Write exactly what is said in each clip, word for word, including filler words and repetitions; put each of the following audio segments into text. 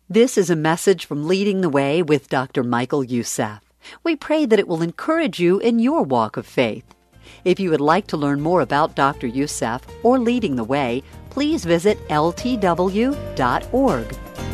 This is a message from Leading the Way with Doctor Michael Youssef. We pray that it will encourage you in your walk of faith. If you would like to learn more about Doctor Youssef or Leading the Way, please visit L T W dot org.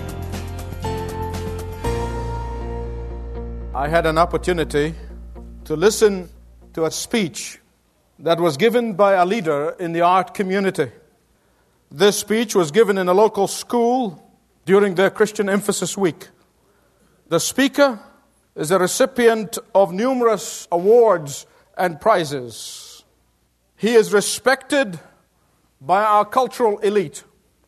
I had an opportunity to listen to a speech that was given by a leader in the art community. This speech was given in a local school during their Christian Emphasis Week. The speaker is a recipient of numerous awards and prizes. He is respected by our cultural elite.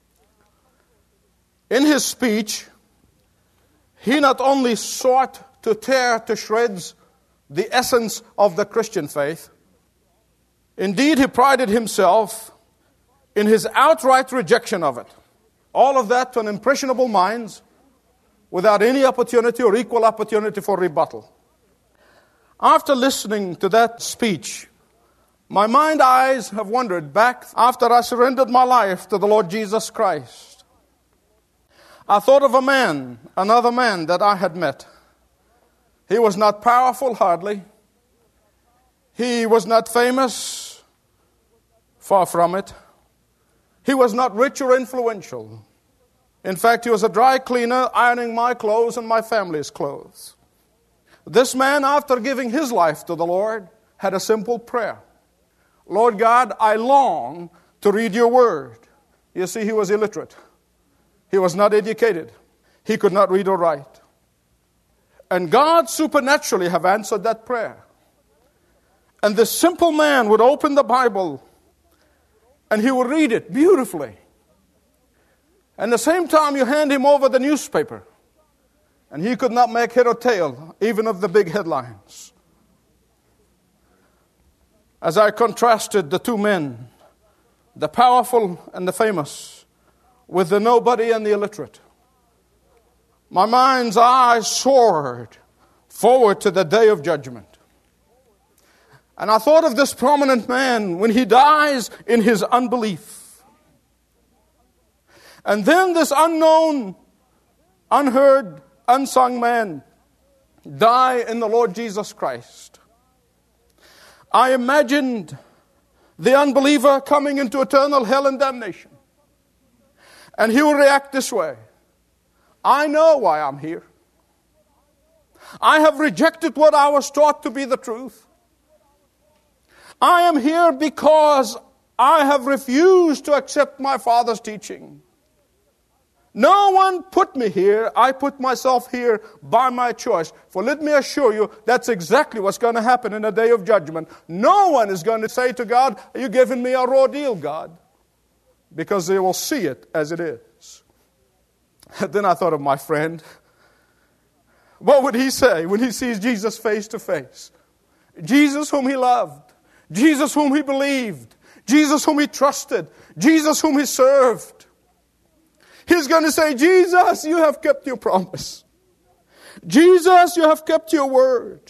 In his speech, he not only sought to tear to shreds the essence of the Christian faith, indeed he prided himself in his outright rejection of it. All of that to an impressionable minds without any opportunity or equal opportunity for rebuttal. After listening to that speech, my mind eyes have wandered back after I surrendered my life to the Lord Jesus Christ. I thought of a man, another man that I had met. He was not powerful, hardly. He was not famous, far from it. He was not rich or influential. In fact, he was a dry cleaner, ironing my clothes and my family's clothes. This man, after giving his life to the Lord, had a simple prayer. Lord God, I long to read your word. You see, he was illiterate. He was not educated. He could not read or write. And God supernaturally have answered that prayer. And this simple man would open the Bible and he would read it beautifully. And at the same time, you hand him over the newspaper. And he could not make head or tail, even of the big headlines. As I contrasted the two men, the powerful and the famous, with the nobody and the illiterate, my mind's eye soared forward to the day of judgment. And I thought of this prominent man when he dies in his unbelief. And then this unknown, unheard, unsung man die in the Lord Jesus Christ. I imagined the unbeliever coming into eternal hell and damnation. And he will react this way. I know why I'm here. I have rejected what I was taught to be the truth. I am here because I have refused to accept my Father's teaching. No one put me here. I put myself here by my choice. For let me assure you, that's exactly what's going to happen in the day of judgment. No one is going to say to God, are you giving me a raw deal, God? Because they will see it as it is. And then I thought of my friend. What would he say when he sees Jesus face to face? Jesus whom he loved. Jesus whom he believed. Jesus whom he trusted. Jesus whom he served. He's going to say, Jesus, you have kept your promise. Jesus, you have kept your word.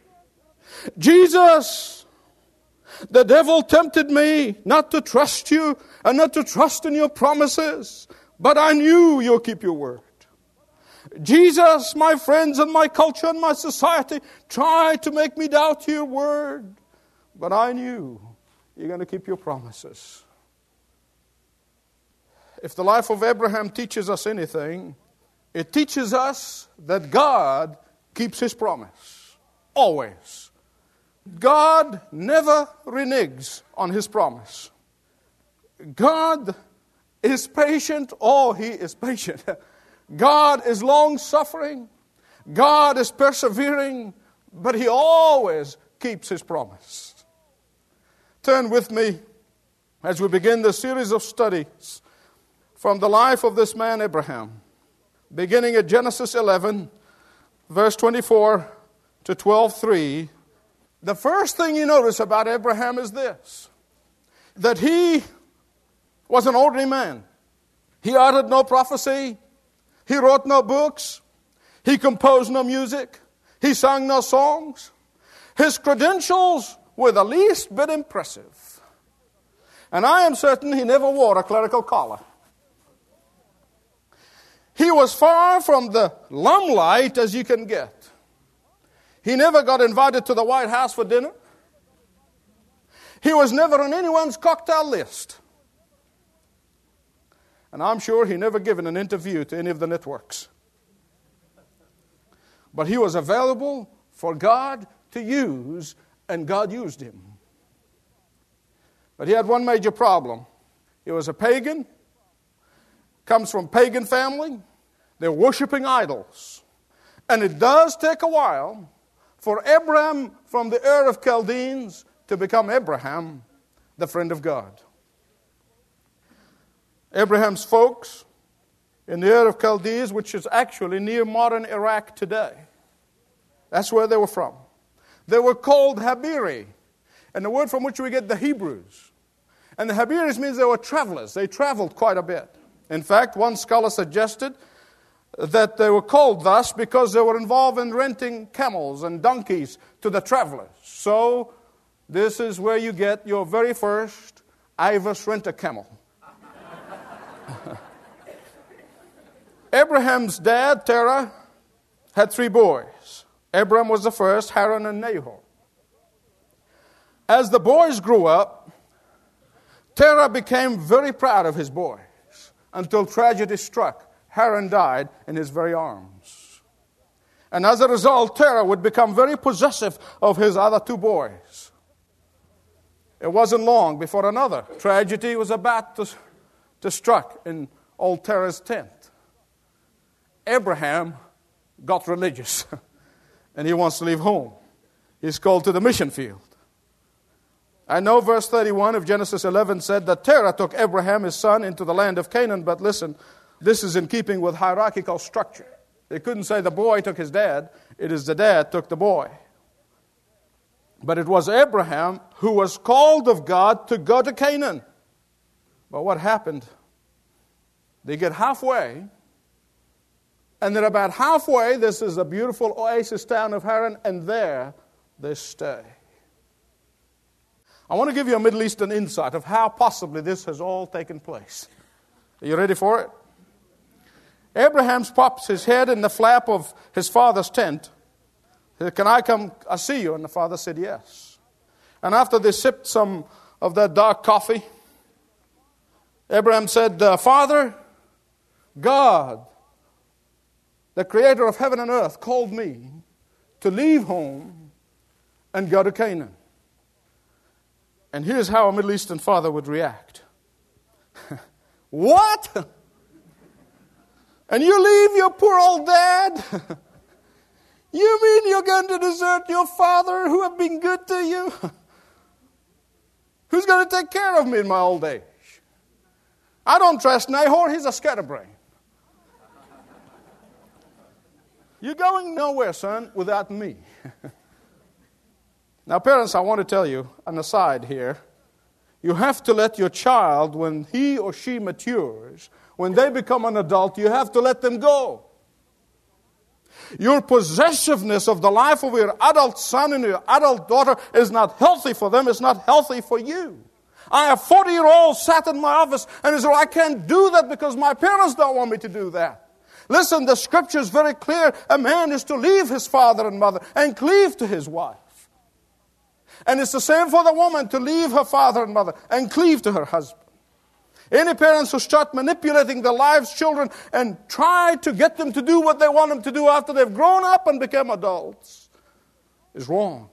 Jesus, the devil tempted me not to trust you and not to trust in your promises, but I knew you'll keep your word. Jesus, my friends and my culture and my society tried to make me doubt your word, but I knew you're going to keep your promises. If the life of Abraham teaches us anything, it teaches us that God keeps His promise. Always. God never reneges on His promise. God is patient. Oh, He is patient. God is long-suffering. God is persevering. But He always keeps His promise. Turn with me as we begin the series of studies from the life of this man Abraham, beginning at Genesis eleven, verse twenty-four to twelve three. The first thing you notice about Abraham is this, that he was an ordinary man. He uttered no prophecy. He wrote no books. He composed no music. He sang no songs. His credentials were the least bit impressive. And I am certain he never wore a clerical collar. He was far from the limelight as you can get. He never got invited to the White House for dinner. He was never on anyone's cocktail list. And I'm sure he never given an interview to any of the networks. But he was available for God to use, and God used him. But he had one major problem. He was a pagan, comes from pagan family. They're worshiping idols. And it does take a while for Abraham from the Ur of Chaldeans to become Abraham, the friend of God. Abraham's folks in the Ur of Chaldees, which is actually near modern Iraq today. That's where they were from. They were called Habiri, and the word from which we get the Hebrews. And the Habiris means they were travelers. They traveled quite a bit. In fact, one scholar suggested that they were called thus because they were involved in renting camels and donkeys to the travelers. So this is where you get your very first Ivers Rent-A-Camel. Abraham's dad, Terah, had three boys. Abram was the first, Haran and Nahor. As the boys grew up, Terah became very proud of his boys until tragedy struck. Haran died in his very arms. And as a result, Terah would become very possessive of his other two boys. It wasn't long before another tragedy was about to, to struck in old Terah's tent. Abraham got religious and he wants to leave home. He's called to the mission field. I know verse thirty-one of Genesis eleven said that Terah took Abraham, his son, into the land of Canaan. But listen, this is in keeping with hierarchical structure. They couldn't say the boy took his dad. It is the dad took the boy. But it was Abraham who was called of God to go to Canaan. But what happened? They get halfway, and they're about halfway. This is a beautiful oasis town of Haran, and there they stay. I want to give you a Middle Eastern insight of how possibly this has all taken place. Are you ready for it? Abraham pops his head in the flap of his father's tent. He said, "Can I come, I see you?" And the father said, "Yes." And after they sipped some of that dark coffee, Abraham said, uh, "Father, God, the creator of heaven and earth, called me to leave home and go to Canaan." And here's how a Middle Eastern father would react. What? And you leave your poor old dad? You mean you're going to desert your father who have been good to you? Who's going to take care of me in my old age? I don't trust Nahor. He's a scatterbrain. You're going nowhere, son, without me. Now, parents, I want to tell you an aside here. You have to let your child, when he or she matures, when they become an adult, you have to let them go. Your possessiveness of the life of your adult son and your adult daughter is not healthy for them. It's not healthy for you. I have forty-year-olds sat in my office and they said, "I can't do that because my parents don't want me to do that." Listen, the scripture is very clear. A man is to leave his father and mother and cleave to his wife. And it's the same for the woman, to leave her father and mother and cleave to her husband. Any parents who start manipulating their lives' children and try to get them to do what they want them to do after they've grown up and become adults is wrong.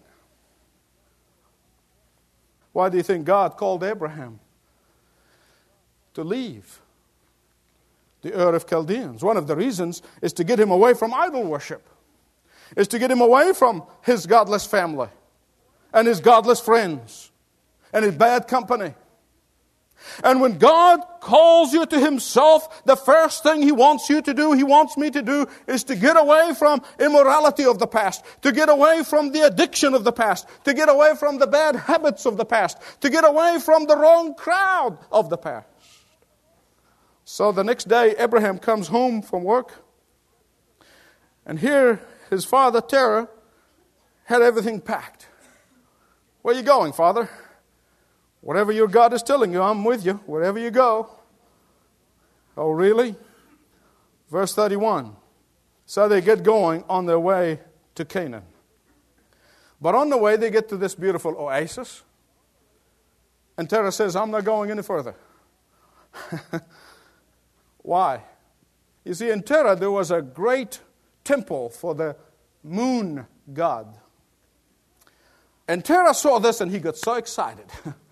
Why do you think God called Abraham to leave the Ur of Chaldeans? One of the reasons is to get him away from idol worship. Is to get him away from his godless family and his godless friends and his bad company. And when God calls you to himself, the first thing he wants you to do, he wants me to do, is to get away from immorality of the past, to get away from the addiction of the past, to get away from the bad habits of the past, to get away from the wrong crowd of the past. So the next day, Abraham comes home from work, and here his father, Terah, had everything packed. "Where are you going, Father?" "Whatever your God is telling you, I'm with you. Wherever you go." "Oh, really? Verse thirty-one. So they get going on their way to Canaan. But on the way, they get to this beautiful oasis. And Terah says, I'm not going any further. Why? You see, in Terah, there was a great temple for the moon god. And Terah saw this and he got so excited.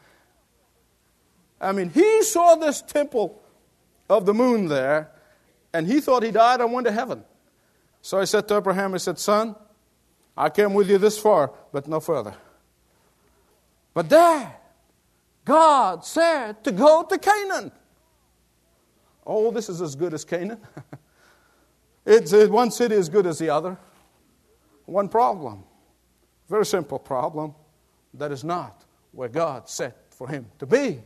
I mean, he saw this temple of the moon there, and he thought he died and went to heaven. So he said to Abraham, he said, son, I came with you this far, but no further. But there, God said to go to Canaan. Oh, this is as good as Canaan. It's uh, one city as good as the other. One problem. Very simple problem. That is not where God said for him to be.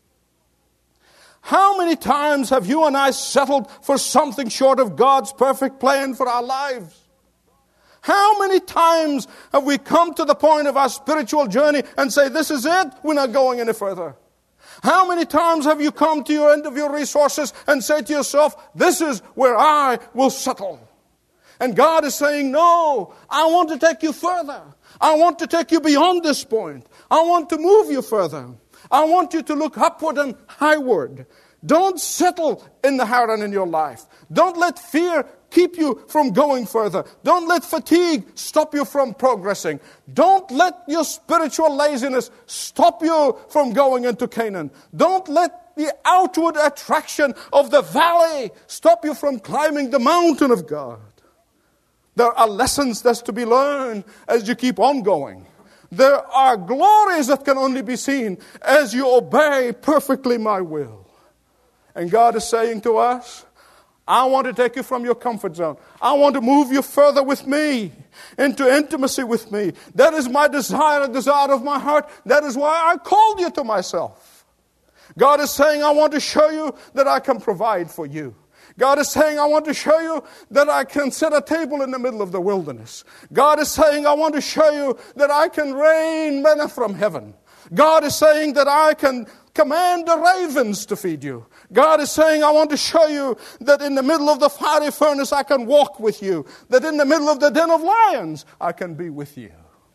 How many times have you and I settled for something short of God's perfect plan for our lives? How many times have we come to the point of our spiritual journey and say, this is it, we're not going any further? How many times have you come to your end of your resources and say to yourself, this is where I will settle? And God is saying, no, I want to take you further. I want to take you beyond this point. I want to move you further. I want you to look upward and highward. Don't settle in the Haran in your life. Don't let fear keep you from going further. Don't let fatigue stop you from progressing. Don't let your spiritual laziness stop you from going into Canaan. Don't let the outward attraction of the valley stop you from climbing the mountain of God. There are lessons that's to be learned as you keep on going. There are glories that can only be seen as you obey perfectly my will. And God is saying to us, I want to take you from your comfort zone. I want to move you further with me, into intimacy with me. That is my desire, a desire of my heart. That is why I called you to myself. God is saying, I want to show you that I can provide for you. God is saying, I want to show you that I can set a table in the middle of the wilderness. God is saying, I want to show you that I can rain manna from heaven. God is saying that I can command the ravens to feed you. God is saying, I want to show you that in the middle of the fiery furnace I can walk with you. That in the middle of the den of lions I can be with you.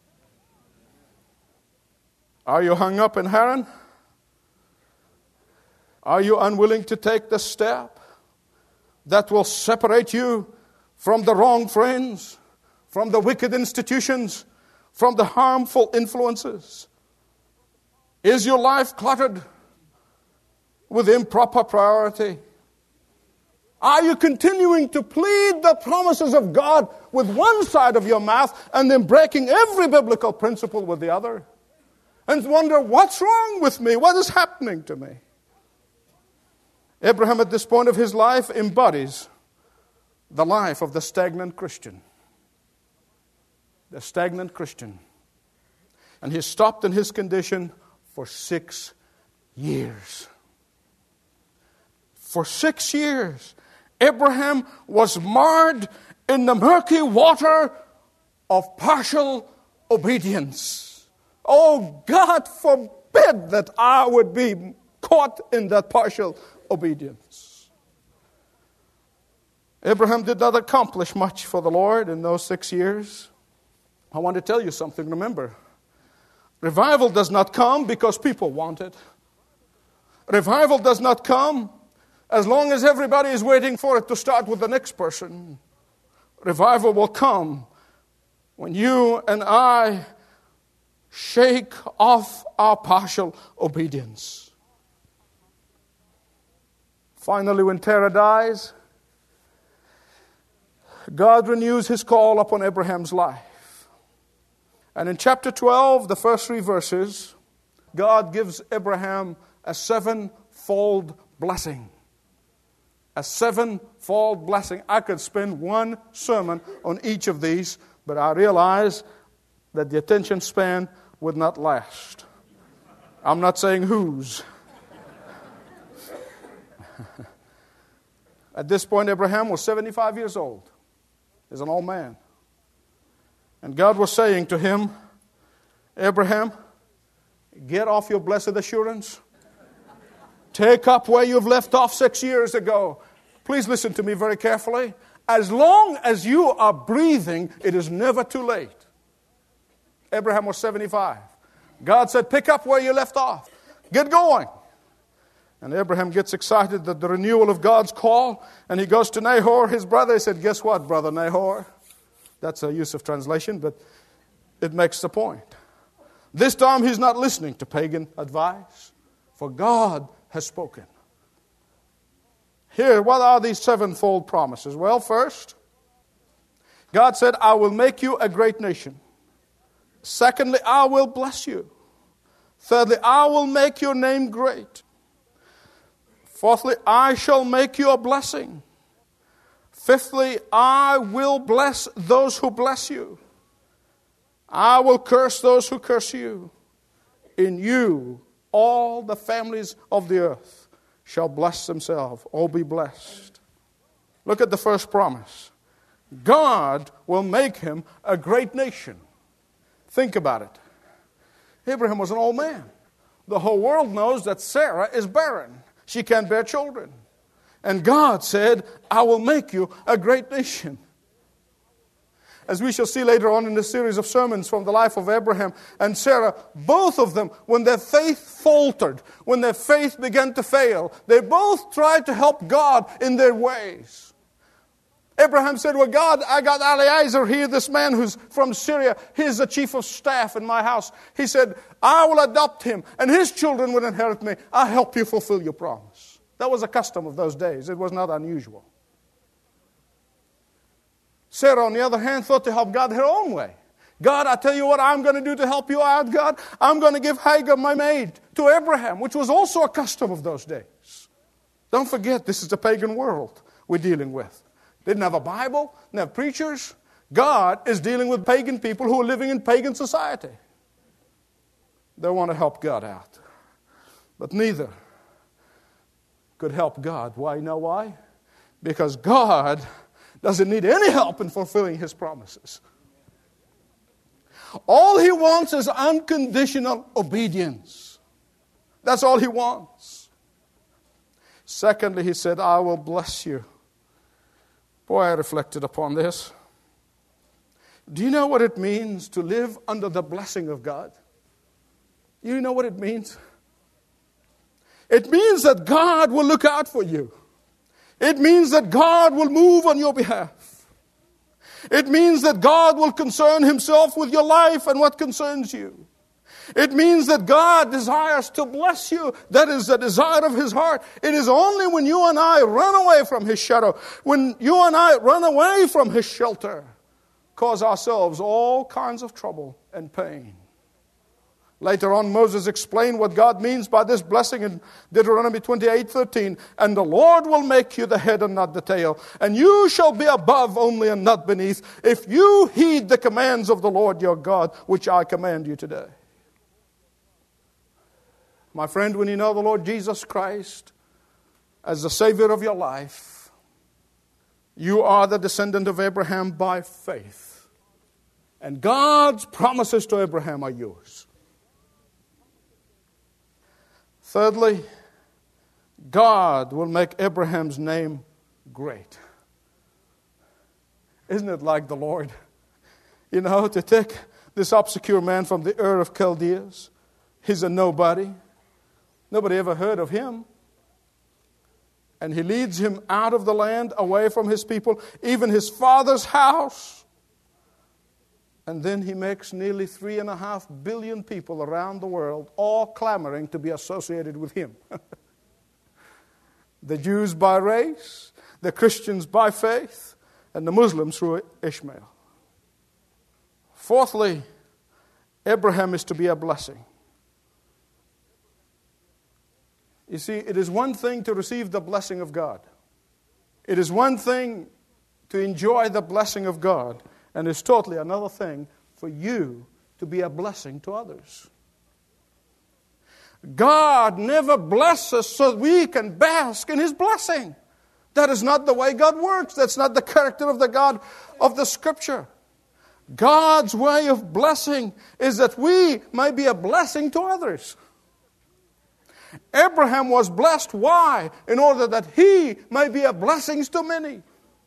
Are you hung up in Haran? Are you unwilling to take the step that will separate you from the wrong friends, from the wicked institutions, from the harmful influences? Is your life cluttered with improper priority? Are you continuing to plead the promises of God with one side of your mouth and then breaking every biblical principle with the other? And wonder, what's wrong with me? What is happening to me? Abraham at this point of his life embodies the life of the stagnant Christian. The stagnant Christian. And he stopped in his condition for six years. For six years, Abraham was marred in the murky water of partial obedience. Oh, God forbid that I would be caught in that partial obedience. Abraham did not accomplish much for the Lord in those six years. I want to tell you something. Remember, revival does not come because people want it. Revival does not come as long as everybody is waiting for it to start with the next person. Revival will come when you and I shake off our partial obedience. Finally, when Terah dies, God renews his call upon Abraham's life. And in chapter twelve, the first three verses, God gives Abraham a sevenfold blessing. A sevenfold blessing. I could spend one sermon on each of these, but I realize that the attention span would not last. I'm not saying whose. At this point, Abraham was seventy-five years old. He's an old man. And God was saying to him, Abraham, get off your blessed assurance. Take up where you've left off six years ago. Please listen to me very carefully. As long as you are breathing, it is never too late. Abraham was seventy-five. God said, pick up where you left off. Get going. And Abraham gets excited at the renewal of God's call. And he goes to Nahor, his brother. He said, guess what, brother Nahor? That's a use of translation, but it makes the point. This time he's not listening to pagan advice, for God has spoken. Here, what are these sevenfold promises? Well, first, God said, I will make you a great nation. Secondly, I will bless you. Thirdly, I will make your name great. Fourthly, I shall make you a blessing. Fifthly, I will bless those who bless you. I will curse those who curse you. In you, all the families of the earth shall bless themselves, or be blessed. Look at the first promise. God will make him a great nation. Think about it. Abraham was an old man. The whole world knows that Sarah is barren. She can't bear children. And God said, I will make you a great nation. As we shall see later on in this series of sermons from the life of Abraham and Sarah, both of them, when their faith faltered, when their faith began to fail, they both tried to help God in their ways. Abraham said, well, God, I got Eliezer here, this man who's from Syria. He's the chief of staff in my house. He said, I will adopt him, and his children will inherit me. I'll help you fulfill your promise. That was a custom of those days. It was not unusual. Sarah, on the other hand, thought to help God her own way. God, I tell you what I'm going to do to help you out, God. I'm going to give Hagar, my maid, to Abraham, which was also a custom of those days. Don't forget, this is the pagan world we're dealing with. Didn't have a Bible, didn't have preachers. God is dealing with pagan people who are living in pagan society. They want to help God out. But neither could help God. Why? You know why? Because God doesn't need any help in fulfilling his promises. All he wants is unconditional obedience. That's all he wants. Secondly, he said, I will bless you. Boy, I reflected upon this. Do you know what it means to live under the blessing of God? You know what it means? It means that God will look out for you. It means that God will move on your behalf. It means that God will concern himself with your life and what concerns you. It means that God desires to bless you. That is the desire of his heart. It is only when you and I run away from his shadow, when you and I run away from his shelter, cause ourselves all kinds of trouble and pain. Later on, Moses explained what God means by this blessing in Deuteronomy twenty-eight thirteen. And the Lord will make you the head and not the tail. And you shall be above only and not beneath, if you heed the commands of the Lord your God, which I command you today. My friend, when you know the Lord Jesus Christ as the Savior of your life, you are the descendant of Abraham by faith. And God's promises to Abraham are yours. Thirdly, God will make Abraham's name great. Isn't it like the Lord? You know, to take this obscure man from the Ur of Chaldeans. He's a nobody. Nobody ever heard of him. And he leads him out of the land, away from his people, even his father's house. And then he makes nearly three and a half billion people around the world all clamoring to be associated with him. The Jews by race, the Christians by faith, and the Muslims through Ishmael. Fourthly, Abraham is to be a blessing. You see, it is one thing to receive the blessing of God. It is one thing to enjoy the blessing of God. And it's totally another thing for you to be a blessing to others. God never blesses so we can bask in his blessing. That is not the way God works. That's not the character of the God of the Scripture. God's way of blessing is that we may be a blessing to others. Abraham was blessed. Why? In order that he may be a blessing to many.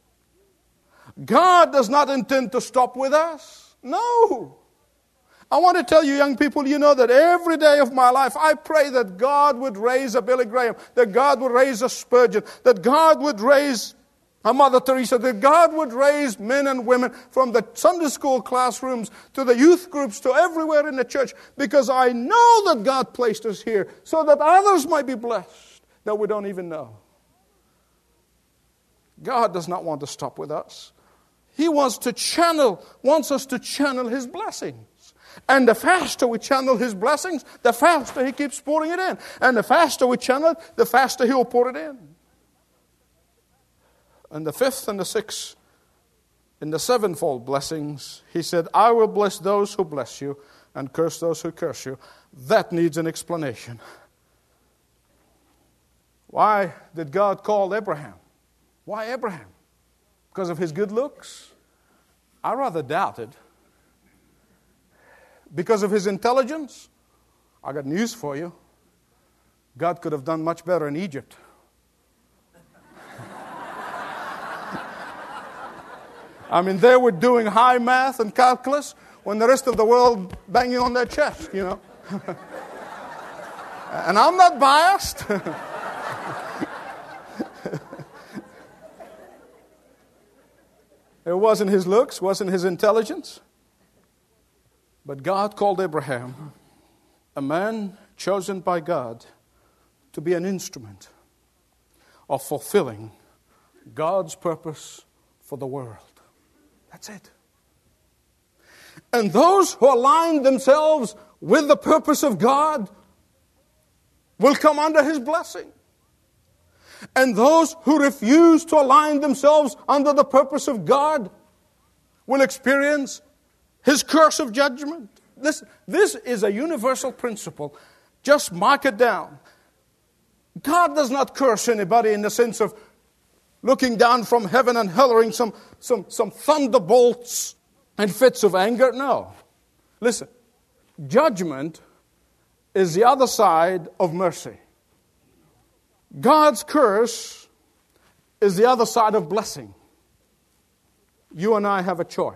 God does not intend to stop with us. No. I want to tell you, young people, you know that every day of my life, I pray that God would raise a Billy Graham, that God would raise a Spurgeon, that God would raise a Mother Teresa, that God would raise men and women from the Sunday school classrooms to the youth groups to everywhere in the church, because I know that God placed us here so that others might be blessed that we don't even know. God does not want to stop with us. He wants to channel, wants us to channel His blessings. And the faster we channel His blessings, the faster He keeps pouring it in. And the faster we channel it, the faster He'll pour it in. And the fifth and the sixth, in the sevenfold blessings, He said, I will bless those who bless you and curse those who curse you. That needs an explanation. Why did God call Abraham? Why Abraham? Because of his good looks? I rather doubt it. Because of his intelligence? I got news for you. God could have done much better in Egypt. I mean, they were doing high math and calculus when the rest of the world banging on their chest, you know. And I'm not biased. It wasn't his looks, wasn't his intelligence. But God called Abraham, a man chosen by God, to be an instrument of fulfilling God's purpose for the world. That's it. And those who align themselves with the purpose of God will come under His blessing. And those who refuse to align themselves under the purpose of God will experience His curse of judgment. This, this is a universal principle. Just mark it down. God does not curse anybody in the sense of looking down from heaven and hurling some, some, some thunderbolts and fits of anger. No. Listen, judgment is the other side of mercy. God's curse is the other side of blessing. You and I have a choice.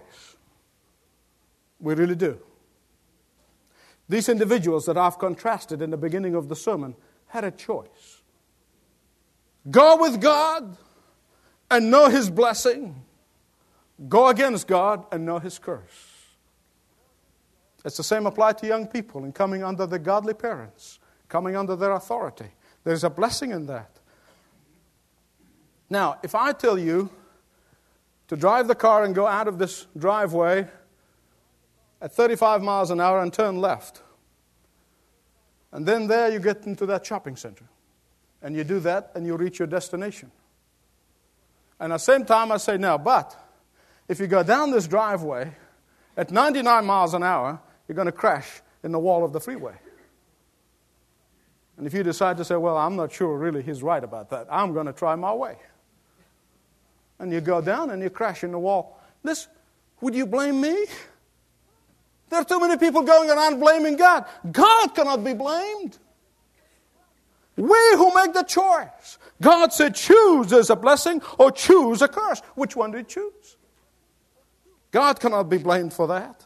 We really do. These individuals that I've contrasted in the beginning of the sermon had a choice. Go with God and know His blessing. Go against God and know His curse. It's the same applied to young people in coming under the godly parents, coming under their authority. There's a blessing in that. Now, if I tell you to drive the car and go out of this driveway at thirty-five miles an hour and turn left, and then there you get into that shopping center, and you do that and you reach your destination. And at the same time I say, now, but if you go down this driveway at ninety-nine miles an hour, you're going to crash in the wall of the freeway. And if you decide to say, well, I'm not sure really he's right about that, I'm going to try my way. And you go down and you crash in the wall. Listen, would you blame me? There are too many people going around blaming God. God cannot be blamed. We who make the choice. God said, choose as a blessing or choose a curse. Which one do you choose? God cannot be blamed for that.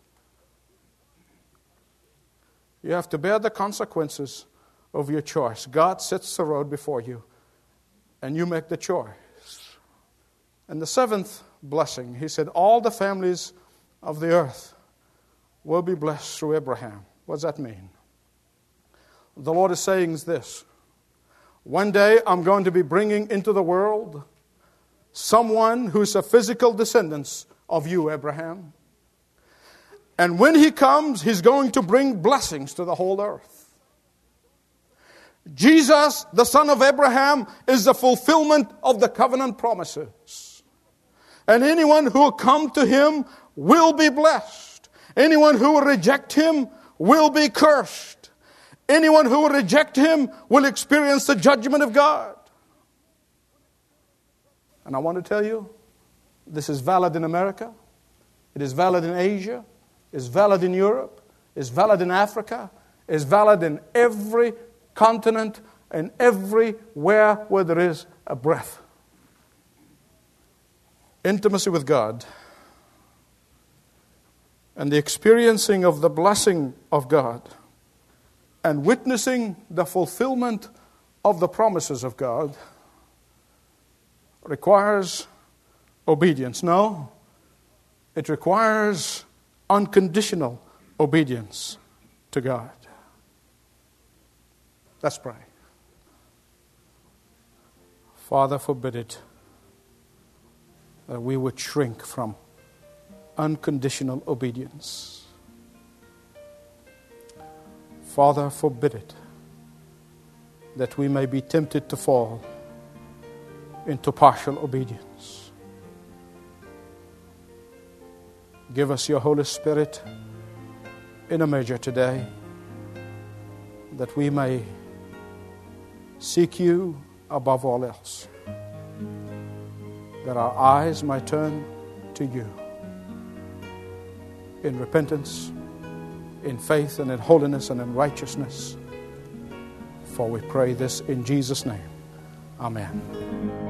You have to bear the consequences of your choice. God sets the road before you, and you make the choice. And the seventh blessing, He said, all the families of the earth will be blessed through Abraham. What does that mean? The Lord is saying this: one day I'm going to be bringing into the world someone who's a physical descendant of you, Abraham. And when He comes, He's going to bring blessings to the whole earth. Jesus, the son of Abraham, is the fulfillment of the covenant promises. And anyone who will come to Him will be blessed. Anyone who will reject Him will be cursed. Anyone who will reject Him will experience the judgment of God. And I want to tell you, this is valid in America. It is valid in Asia. It's valid in Europe. It's valid in Africa. It's valid in every continent, and everywhere where there is a breath. Intimacy with God and the experiencing of the blessing of God and witnessing the fulfillment of the promises of God requires obedience. No, it requires unconditional obedience to God. Let's pray. Father, forbid it that we would shrink from unconditional obedience. Father, forbid it that we may be tempted to fall into partial obedience. Give us your Holy Spirit in a measure today, that we may seek you above all else, that our eyes might turn to you in repentance, in faith, and in holiness, and in righteousness. For we pray this in Jesus' name. Amen.